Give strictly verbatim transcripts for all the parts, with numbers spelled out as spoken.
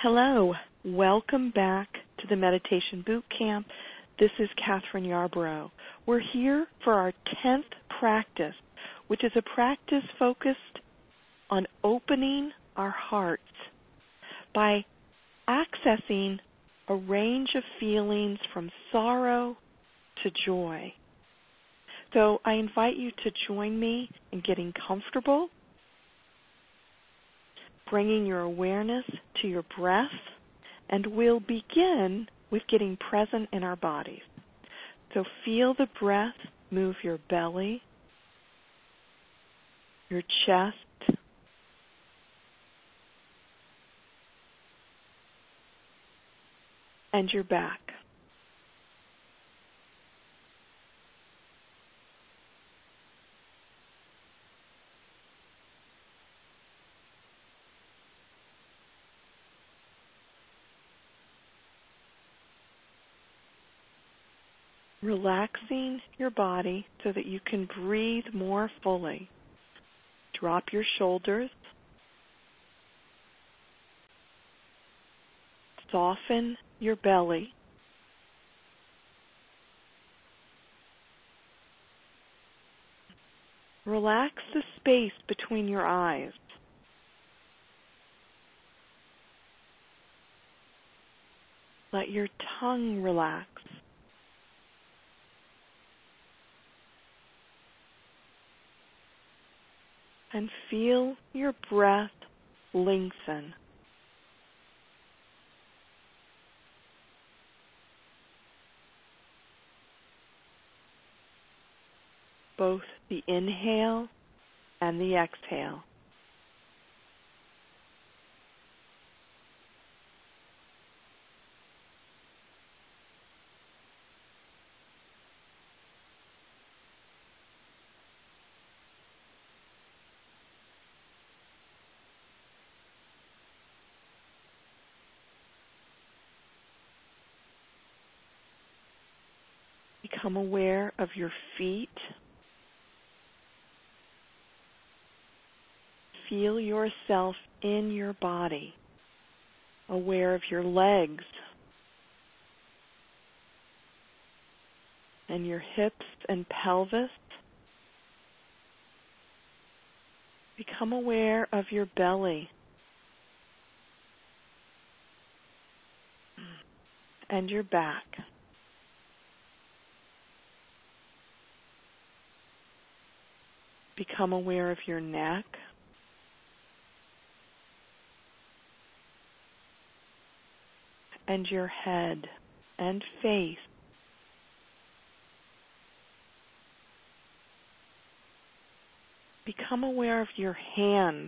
Hello, welcome back to the Meditation Boot Camp. This is Catherine Yarbrough. We're here for our tenth practice, which is a practice focused on opening our hearts by accessing a range of feelings from sorrow to joy. So I invite you to join me in getting comfortable, bringing your awareness to your breath, and we'll begin with getting present in our bodies. So feel the breath move your belly, your chest, and your back. Relaxing your body so that you can breathe more fully. Drop your shoulders. Soften your belly. Relax the space between your eyes. Let your tongue relax. And feel your breath lengthen. Both the inhale and the exhale. Become aware of your feet. Feel yourself in your body, aware of your legs and your hips and pelvis. Become aware of your belly and your back. Become aware of your neck, and your head and face. Become aware of your hands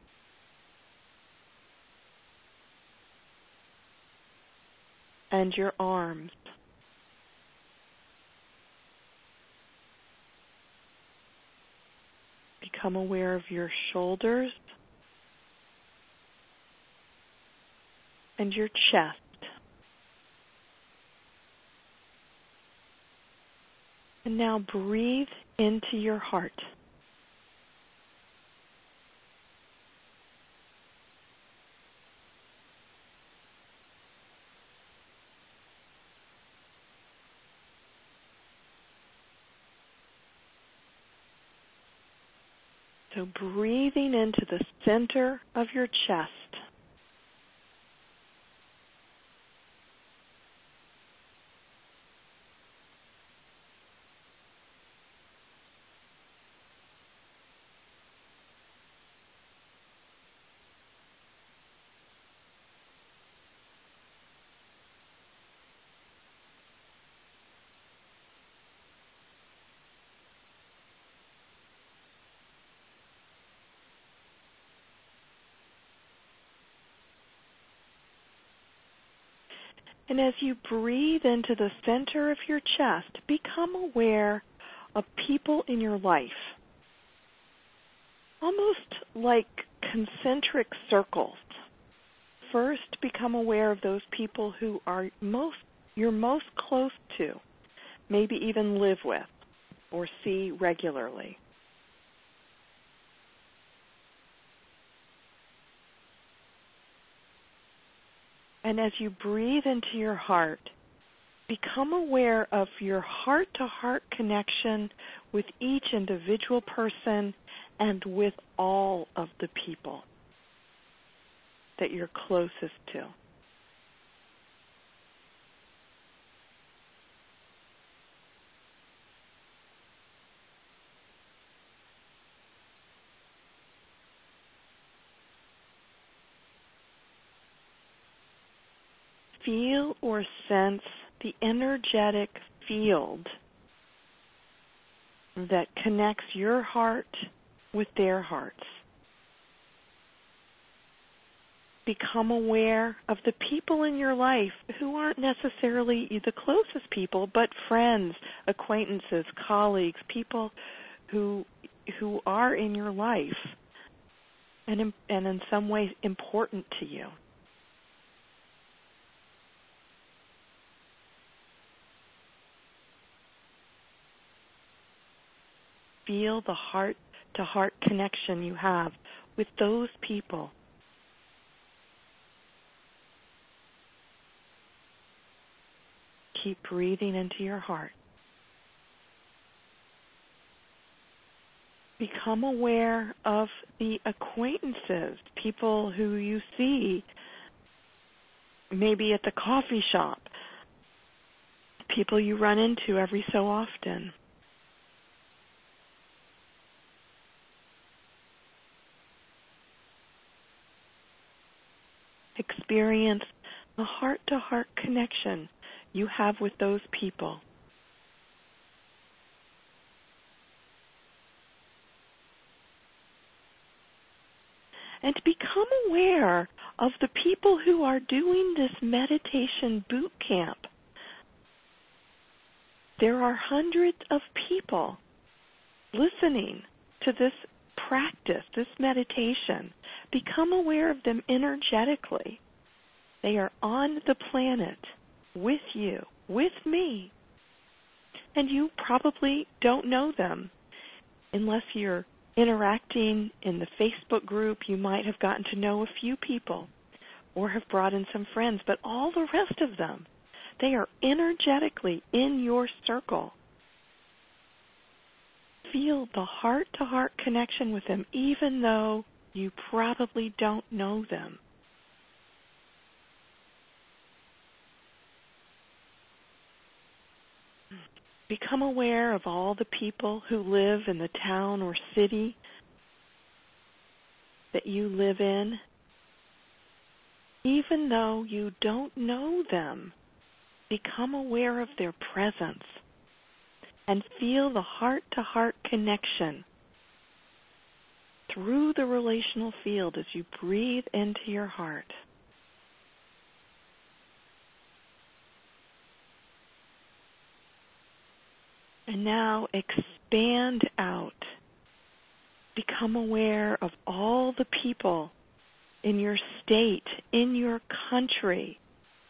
and your arms. Become aware of your shoulders and your chest. And now breathe into your heart. So breathing into the center of your chest. And as you breathe into the center of your chest, become aware of people in your life, almost like concentric circles. First, become aware of those people who are most you're most close to, maybe even live with or see regularly. And as you breathe into your heart, become aware of your heart-to-heart connection with each individual person and with all of the people that you're closest to. Feel or sense the energetic field that connects your heart with their hearts. Become aware of the people in your life who aren't necessarily the closest people, but friends, acquaintances, colleagues, people who who are in your life and in, and in some way important to you. Feel the heart-to-heart connection you have with those people. Keep breathing into your heart. Become aware of the acquaintances, people who you see maybe at the coffee shop, people you run into every so often. Experience the heart-to-heart connection you have with those people. And become aware of the people who are doing this meditation boot camp. There are hundreds of people listening to this practice, this meditation. Become aware of them energetically. They are on the planet with you, with me. And you probably don't know them unless you're interacting in the Facebook group. You might have gotten to know a few people or have brought in some friends, but all the rest of them, they are energetically in your circle. Feel the heart-to-heart connection with them, even though you probably don't know them. Become aware of all the people who live in the town or city that you live in. Even though you don't know them, become aware of their presence and feel the heart-to-heart connection through the relational field as you breathe into your heart. And now expand out. Become aware of all the people in your state, in your country,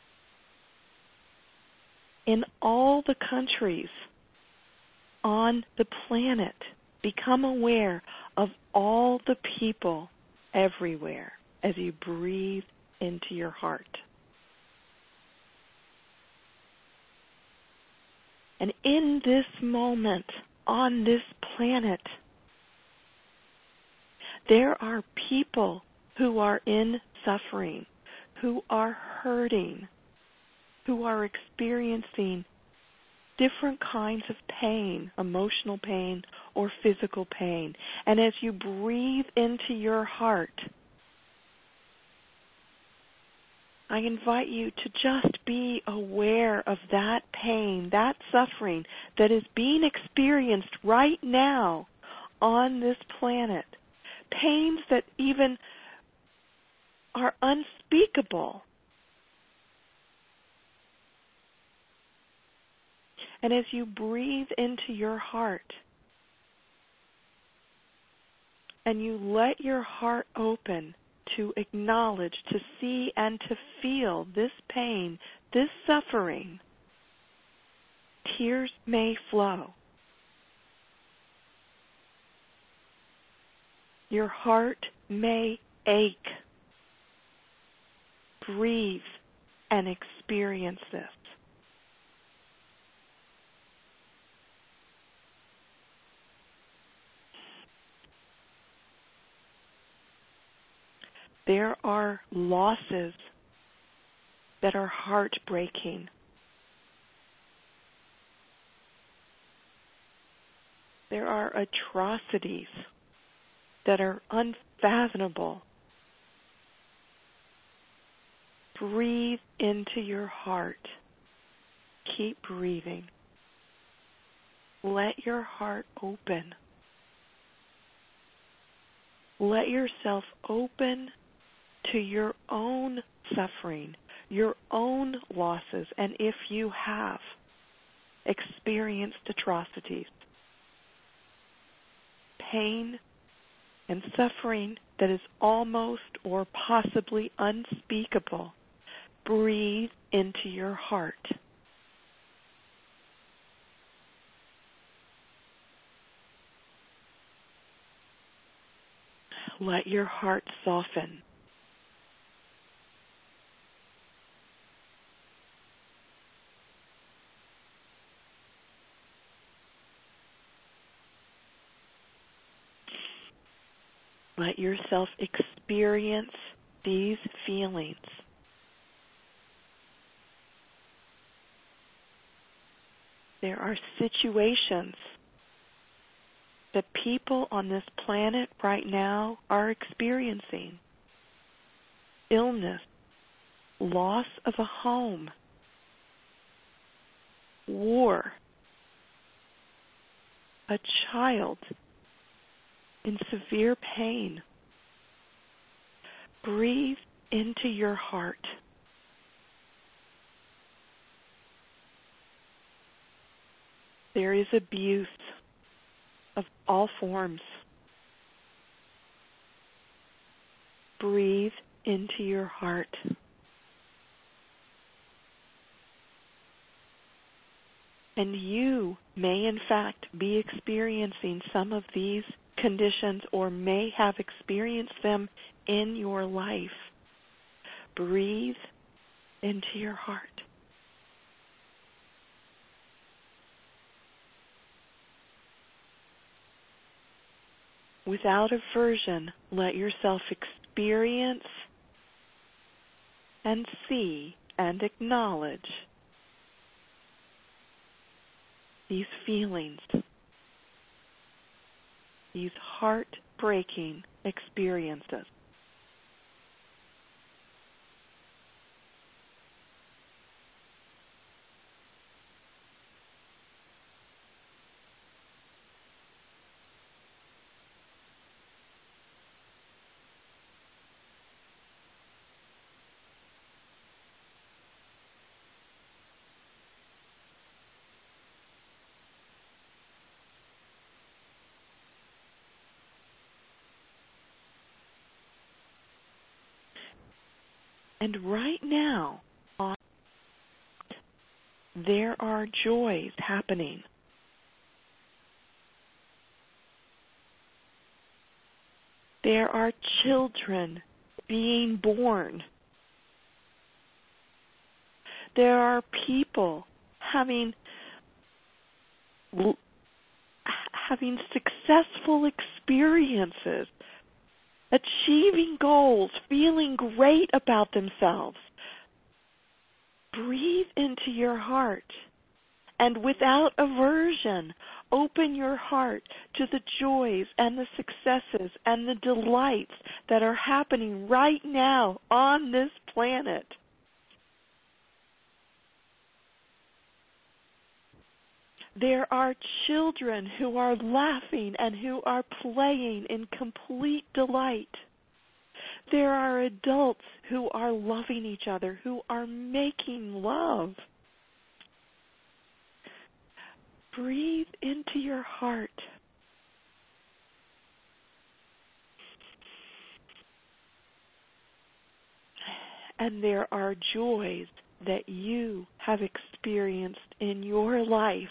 in all the countries on the planet. Become aware of all the people everywhere as you breathe into your heart. And in this moment, on this planet, there are people who are in suffering, who are hurting, who are experiencing different kinds of pain, emotional pain or physical pain. And as you breathe into your heart, I invite you to just be aware of that pain, that suffering that is being experienced right now on this planet. Pains that even are unspeakable. And as you breathe into your heart and you let your heart open to acknowledge, to see, and to feel this pain, this suffering, tears may flow. Your heart may ache. Breathe and experience this. There are losses that are heartbreaking. There are atrocities that are unfathomable. Breathe into your heart. Keep breathing. Let your heart open. Let yourself open to your own suffering, your own losses, and if you have experienced atrocities, pain and suffering that is almost or possibly unspeakable, breathe into your heart. Let your heart soften. Let yourself experience these feelings. There are situations that people on this planet right now are experiencing. Illness, loss of a home, war, a child in severe pain. Breathe into your heart. There is abuse of all forms. Breathe into your heart. And you may in fact be experiencing some of these conditions or may have experienced them in your life. Breathe into your heart. Without aversion, let yourself experience and see and acknowledge these feelings, these heartbreaking experiences. And right now, there are joys happening. There are children being born. There are people having having successful experiences, achieving goals, feeling great about themselves. Breathe into your heart and without aversion, open your heart to the joys and the successes and the delights that are happening right now on this planet. There are children who are laughing and who are playing in complete delight. There are adults who are loving each other, who are making love. Breathe into your heart. And there are joys that you have experienced in your life.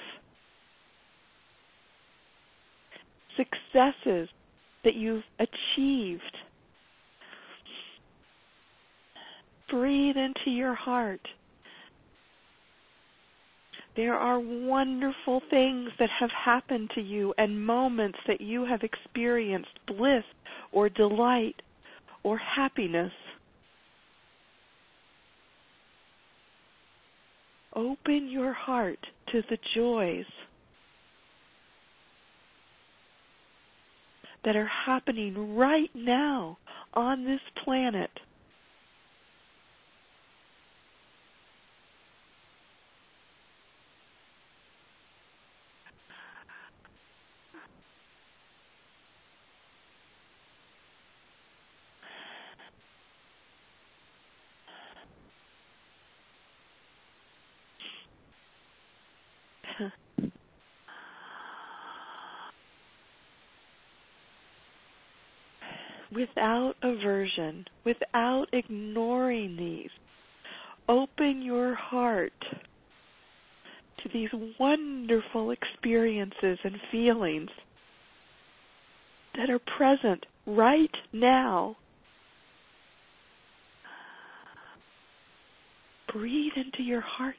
Successes that you've achieved. breathe into your heart, there are wonderful things that have happened to you and moments that you have experienced bliss or delight or happiness. Open your heart to the joys that are happening right now on this planet. Without aversion, without ignoring these, open your heart to these wonderful experiences and feelings that are present right now. Breathe into your heart.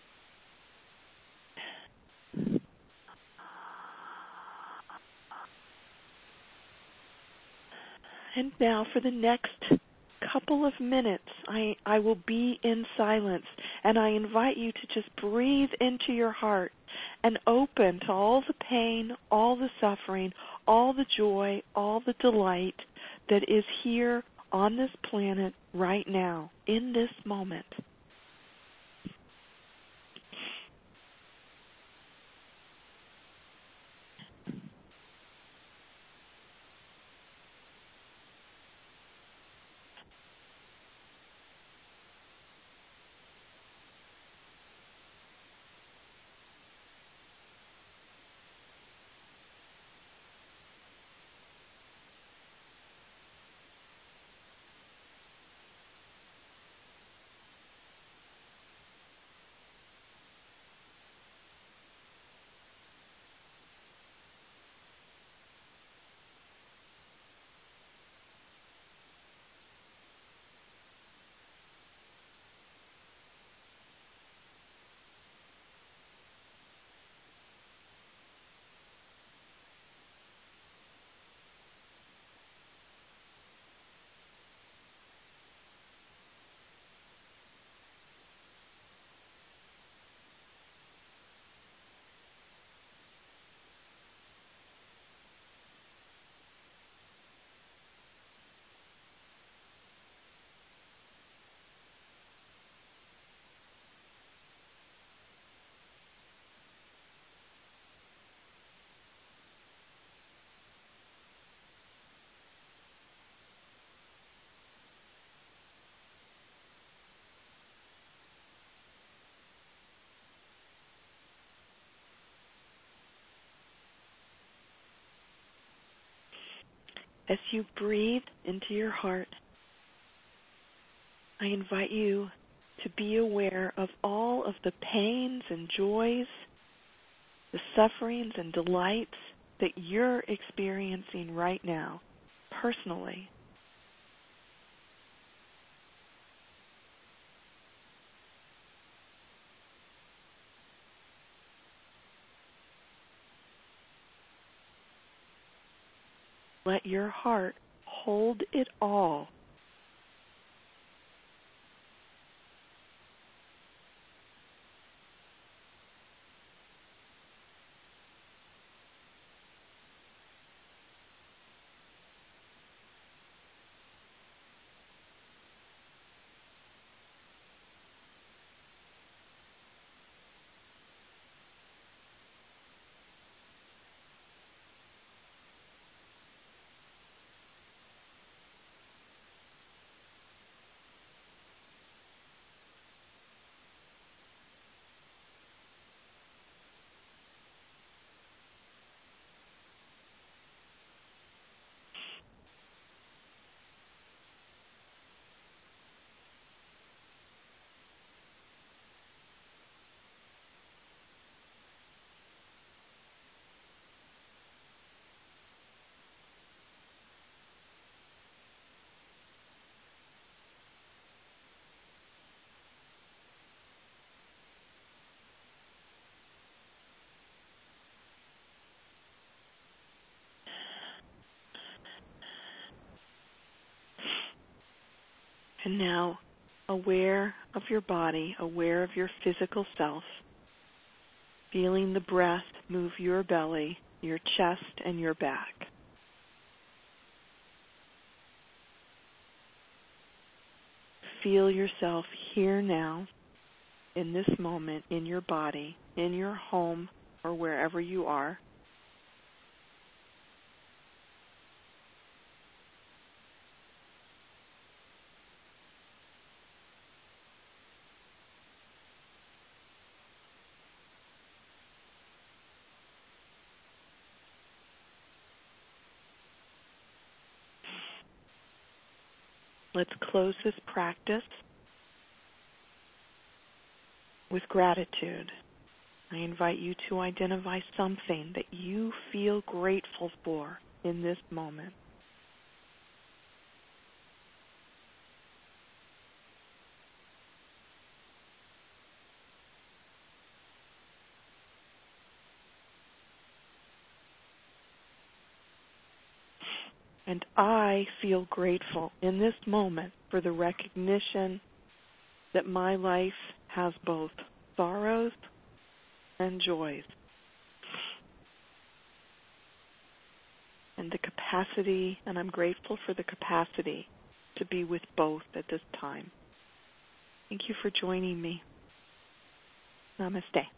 And now for the next couple of minutes, I, I will be in silence, and I invite you to just breathe into your heart and open to all the pain, all the suffering, all the joy, all the delight that is here on this planet right now, in this moment. As you breathe into your heart, I invite you to be aware of all of the pains and joys, the sufferings and delights that you're experiencing right now, personally. Let your heart hold it all. And now, aware of your body, aware of your physical self, feeling the breath move your belly, your chest, and your back. Feel yourself here now, in this moment, in your body, in your home, or wherever you are. Let's close this practice with gratitude. I invite you to identify something that you feel grateful for in this moment. And I feel grateful in this moment for the recognition that my life has both sorrows and joys, and the capacity, and I'm grateful for the capacity to be with both at this time. Thank you for joining me. Namaste.